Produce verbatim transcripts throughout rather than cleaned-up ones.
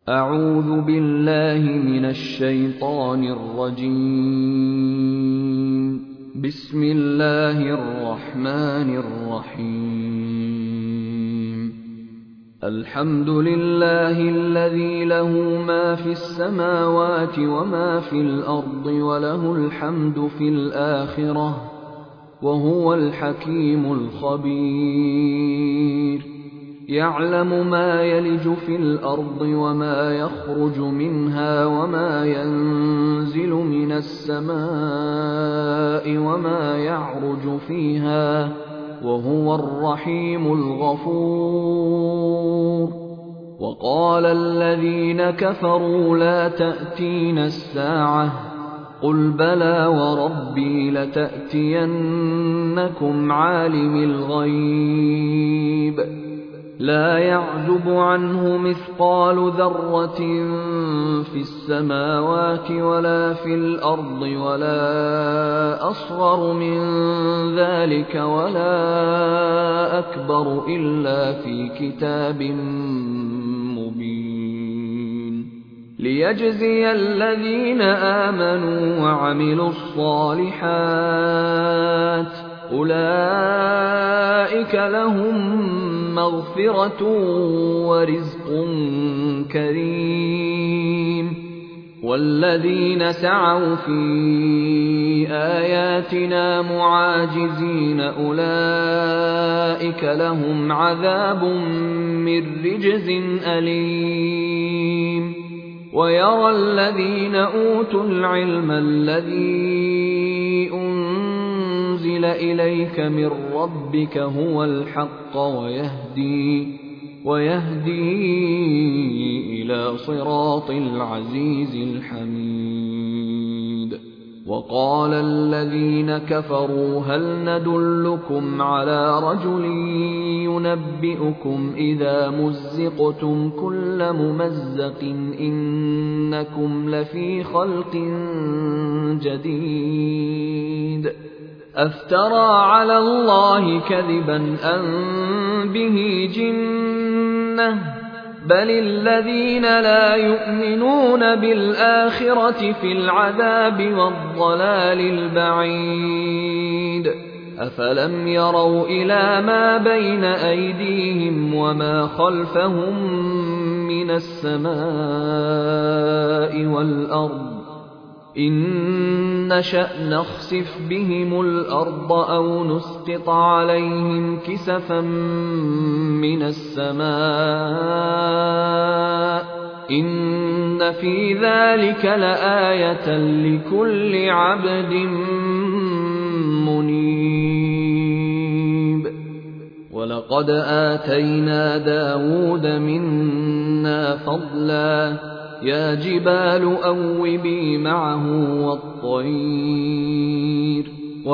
أعوذ بالله من الشيطان الرجيم. بسم الله الرحمن الرحيم. الحمد لله الذي له ما في السماوات وما في الأرض وله الحمد في الآخرة وهو الحكيم الخبير. يعلم ما يلج في الأرض وما يخرج منها وما ينزل من السماء وما يعرج فيها وهو الرحيم الغفور. وقال الذين كفروا لا تأتينا الساعة قل بلى وربي لتأتينكم عالم الغيب لا يعزب عنه مثقال ذرة في السماوات ولا في الأرض ولا أصغر من ذلك ولا أكبر إلا في كتاب مبين ليجزي الذين آمنوا وعملوا الصالحات أولئك لهم مغفرة ورزق كريم. والذين سعوا في آياتنا معاجزين أولئك لهم عذاب من رجز أليم. ويرى الذين أوتوا العلم الذي أنزل إليك من ربك هو الحق ويهدي, ويهدي إلى صراط العزيز الحميد. وقال الذين كفروا هل ندلكم على رجل ينبئكم إذا مزقتم كل ممزق إنكم لفي خلق جديد أفترى على الله كذبا أم به جنة بل الذين لا يؤمنون بالآخرة في العذاب والضلال البعيد. أفلم يروا إلى ما بين أيديهم وما خلفهم من السماء والأرض إن نشأ نخسف بهم الأرض أو نسقط عليهم كسفا من السماء إن في ذلك لآية لكل عبد منيب. ولقد آتينا داود منا فضلا يا جبال أوبي معه والطير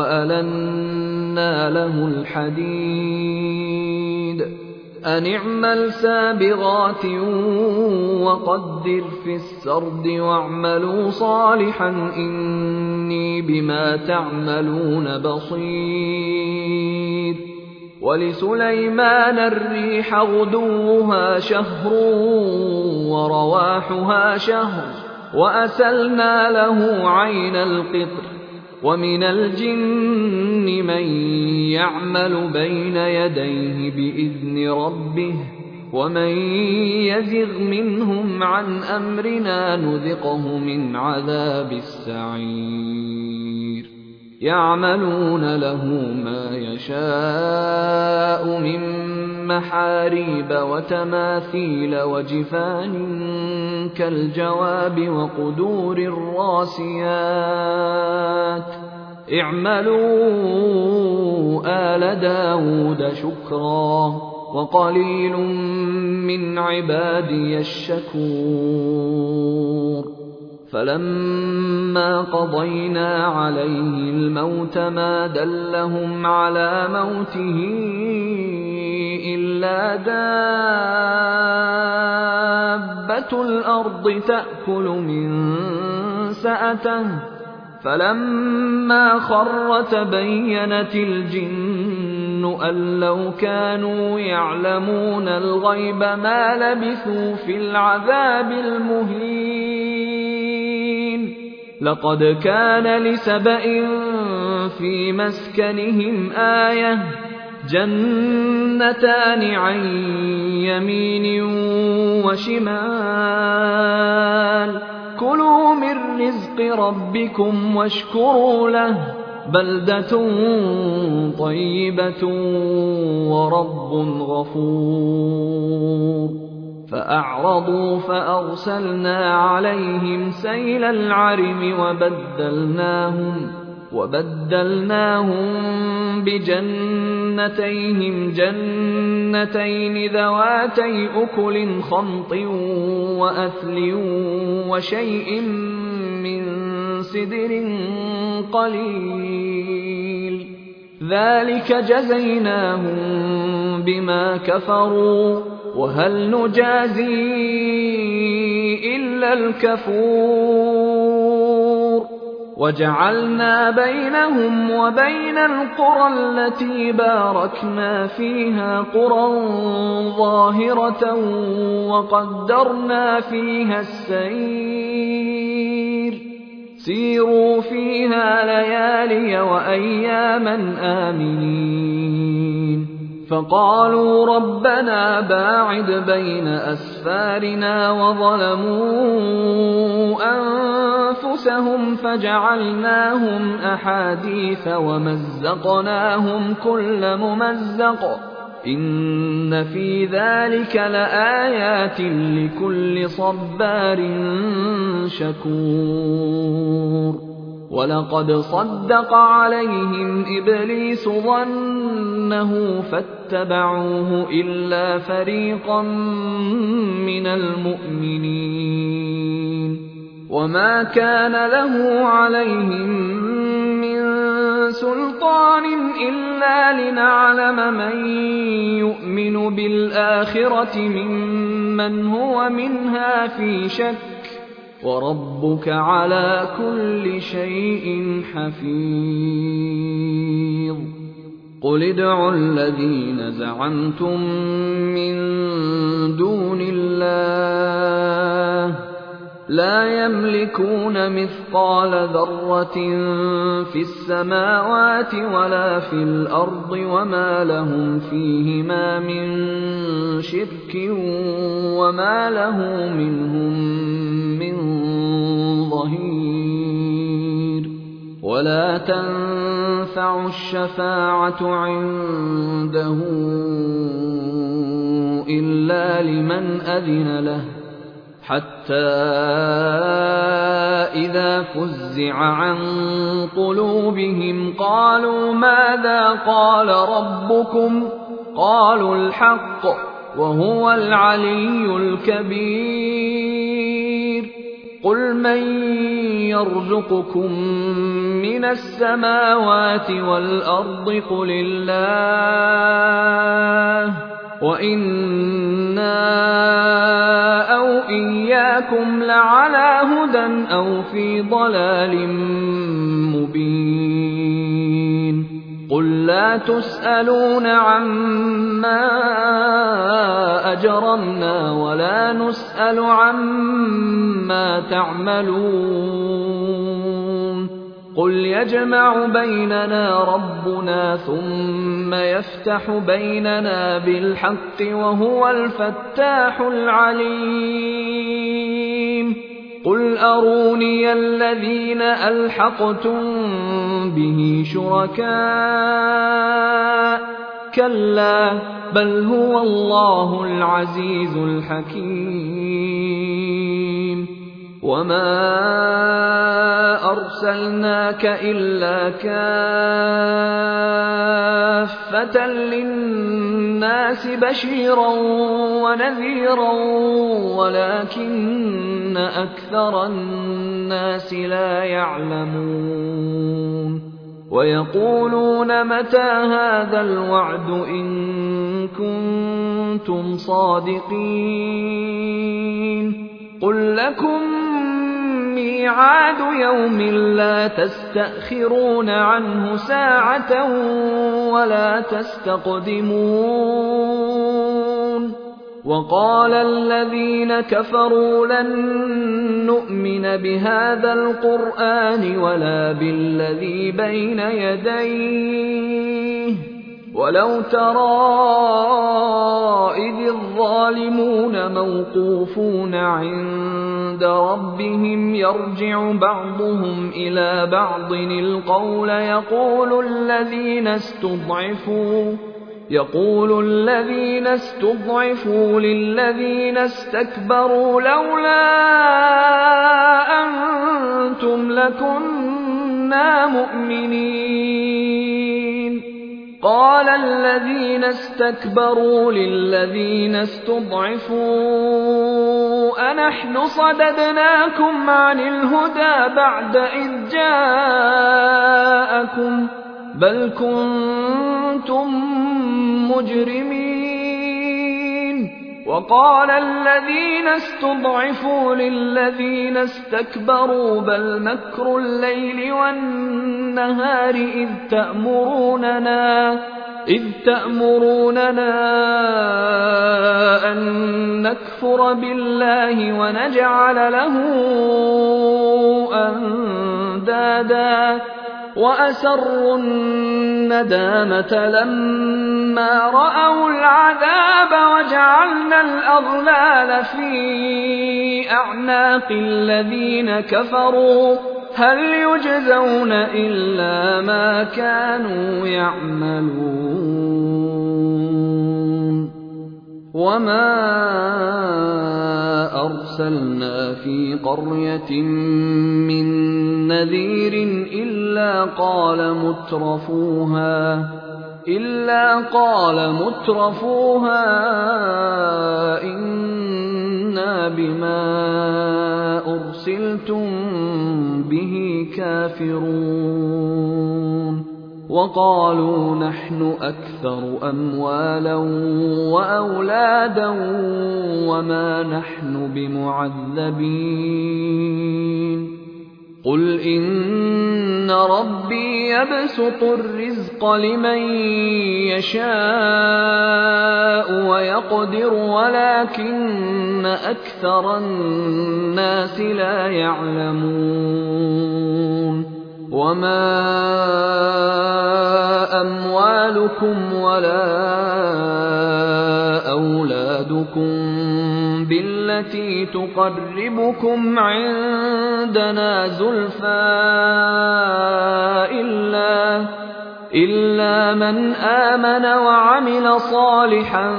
وألنا له الحديد أن اعمل سابغات وقدر في السرد واعملوا صالحا إني بما تعملون بصير. ولسليمان الريح غدوها شهر ورواحها شهر وأسلنا له عين القطر ومن الجن من يعمل بين يديه بإذن ربه ومن يزغ منهم عن أمرنا نذقه من عذاب السعير. يعملون له ما يشاء من محاريب وتماثيل وجفان كالجواب وقدور الراسيات اعملوا آل داود شكرا وقليل من عبادي الشكور. فلما قضينا عليه الموت ما دلهم على موته إلا دابة الأرض تأكل من سأته فلما خر تبينت الجن أن لو كانوا يعلمون الغيب ما لبثوا في العذاب المهين لقد كان لسبإ في مسكنهم آية جنتان عن يمين وشمال كلوا من رزق ربكم واشكروا له بلدة طيبة ورب غفور فأعرضوا فأرسلنا عليهم سيل العرم وبدلناهم وبدلناهم بجنتيهم جنتين ذواتي أكل خمط وأثل وشيء من سدر قليل ذلك جزيناهم بما كفروا وهل نجازي إلا الكفور وجعلنا بينهم وبين القرى التي باركنا فيها قرى ظاهرة وقدرنا فيها السير سيروا فيها ليالي وأياما آمنين فقالوا ربنا باعد بين أسفارنا وظلموا أنفسهم فجعلناهم أحاديث ومزقناهم كل ممزق إن في ذلك لآيات لكل صبار شكور ولقد صدق عليهم إبليس ظنه فاتبعوه إلا فريقا من المؤمنين وما كان له عليهم من سلطان إلا لنعلم من يؤمن بالآخرة ممن هو منها في شك وربك على كل شيء حفيظ قل ادعوا الذين زعمتم من دون الله لا يملكون مثقال ذرة في السماوات ولا في الأرض وما لهم فيهما من شرك وما له منهم من ظهير ولا تنفع الشفاعة عنده إلا لمن أذن له حتى إذا فزع عن قلوبهم قالوا ماذا قال ربكم قالوا الحق وهو العلي الكبير قل من يرزقكم من السماوات والأرض قل الله وإنا أو إياكم لعلى هدى أو في ضلال مبين قل لا تسألون عما أجرمنا ولا نسأل عما تعملون قل يجمع بيننا ربنا ثم يفتح بيننا بالحق وهو الفتاح العليم قل أروني الذين ألحقتم به شركاء كلا بل هو الله العزيز الحكيم وما أرسلناك إلا كافة للناس بشيرا ونذيرا ولكن أكثر الناس لا يعلمون ويقولون متى هذا الوعد إن كنتم صادقين قل لكم ميعاد ميعاد يوم لا تستأخرون عنه ساعة ولا تستقدمون وقال الذين كفروا لن نؤمن بهذا القرآن ولا بالذي بين يديه ولو ترى إذ الظالمون موقوفون عند ربهم يرجع بعضهم إلى بعض القول يقول الذين استضعفوا يقول الذين استضعفوا للذين استكبروا لولا أنتم لكنا مؤمنين قال الذين استكبروا للذين استضعفوا أنحن صددناكم عن الهدى بعد إذ جاءكم بل كنتم مجرمين وقال الذين استضعفوا للذين استكبروا بل مكر الليل والنهار إذ تأمروننا إذ تأمروننا أن نكفر بالله ونجعل له أندادا وأسروا الندامة لما رأوا العذاب وجعلنا الأغلال في أعناق الذين كفروا هل يجزون إلا ما كانوا يعملون وما أرسلنا في قرية من نذير إلا قال مترفوها إلا قال مترفوها إنا بما أرسلتم به كافرون وقالوا نحن أكثر أموالا وأولادا وما نحن بمعذبين قل إن ربي يبسط الرزق لمن يشاء ويقدر ولكن أكثر الناس لا يعلمون وما أموالكم ولا أولادكم بالتي تقربكم عندنا زلفى إلا, إلا من آمن وعمل صالحا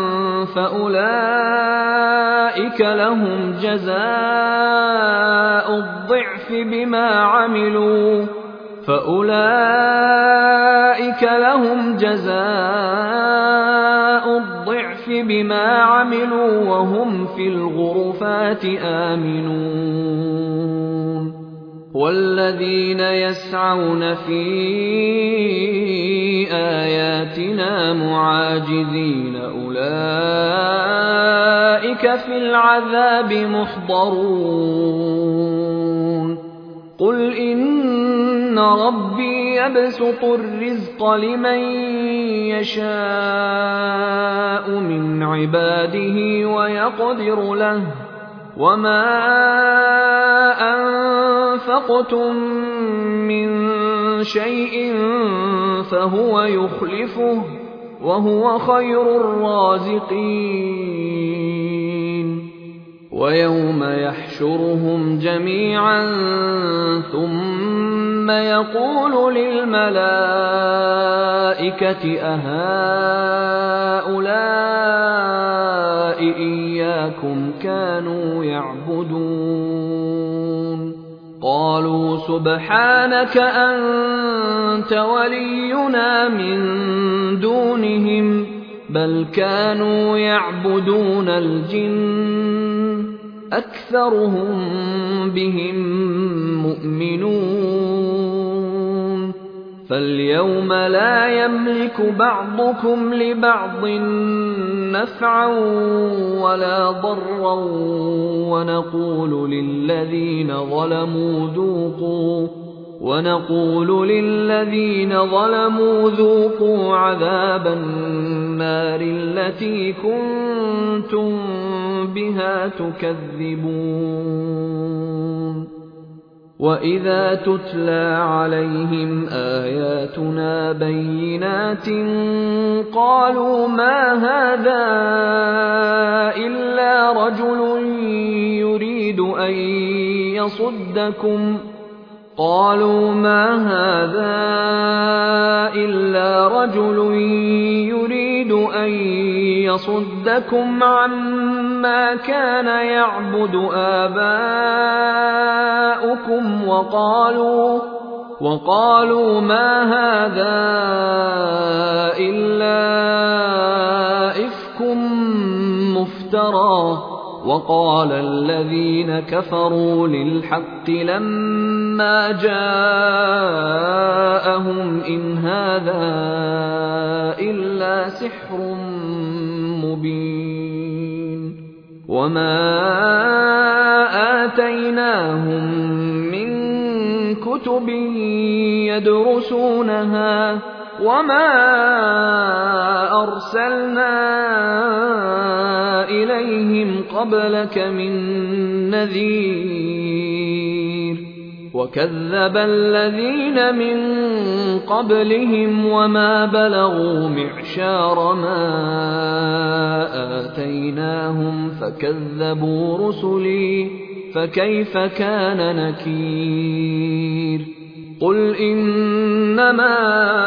فأولئك لهم جزاء الضعف بما عملوا فأولئك لهم جزاء الضعف بما عملوا وهم في الغرفات آمنون والذين يسعون في آياتنا معاجزين أولئك في العذاب محضرون قل إن ربي يبسط الرزق لمن يشاء من عباده ويقدر له وما أنفقتم من شيء فهو يخلفه وهو خير الرازقين ويوم يحشرهم جميعا ثم يقول للملائكة أهؤلاء إياكم كانوا يعبدون قالوا سبحانك أنت ولينا من دونهم بل كانوا يعبدون الجن أكثرهم بهم مؤمنون فاليوم لا يملك بعضكم لبعض نفعا ولا ضرا ونقول للذين ظلموا ذوقوا ونقول للذين ظلموا ذوقوا عذاب النار التي كنتم بها تكذبون. وإذا تتلى عليهم آياتنا بينات قالوا ما هذا إلا رجل يريد أن يصدكم قالوا ما هذا إلا رجل يريد أن يصدكم عما كان يعبد آباؤكم وقالوا وقالوا ما هذا إلا إفك مفترى. وقال الذين كفروا للحق لما جاءهم إن هذا إلا سحر مبين. وما آتيناهم من كتب يدرسونها وما أرسلنا إليهم قبلك من نذير. وكذب الذين من قبلهم وما بلغوا معشار ما آتيناهم فكذبوا رسلي فكيف كان نكير. قل إنما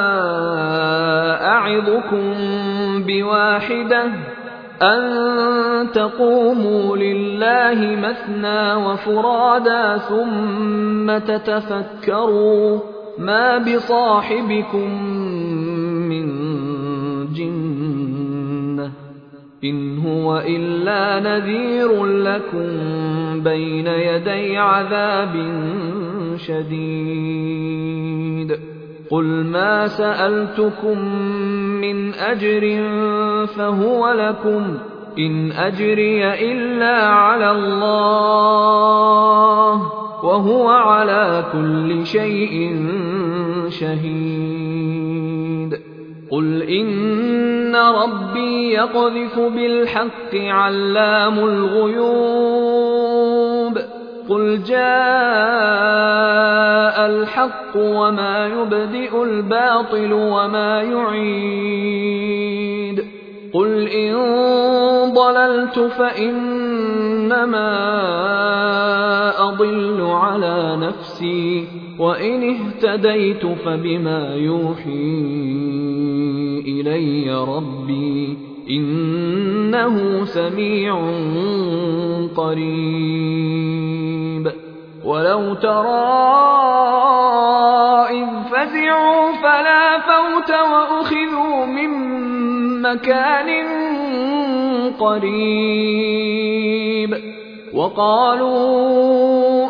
أعظكم بواحدة أن تقوموا لله مثنى وفرادا ثم تتفكروا ما بصاحبكم من جنة إن هو إلا نذير لكم بين يدي عذاب شديد. قل ما سألتكم من أجر فهو لكم إن أجري إلا على الله وهو على كل شيء شهيد. قل إن ربي يقذف بالحق علام الغيوب. قل جاء الحق وما يبدئ الباطل وما يعيد. قل إن ضللت فإنما أضل على نفسي وإن اهتديت فبما يوحي إلي ربي إنه سميع قريب. ولو ترى إذ فزعوا فلا فوت وأخذوا من مكان قريب وقالوا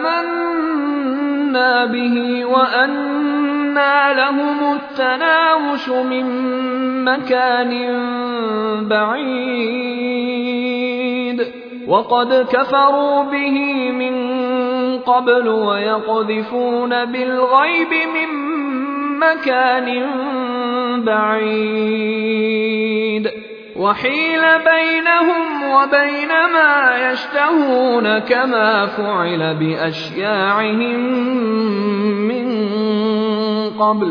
آمنا به وأنى لهم التناوش من مكان بعيد وقد كفروا به من قبل ويقذفون بالغيب من مكان بعيد وحيل بينهم وبين ما يشتهون كما فعل بأشياعهم من قبل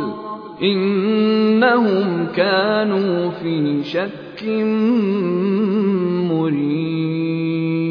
إنهم كانوا في شك مريب.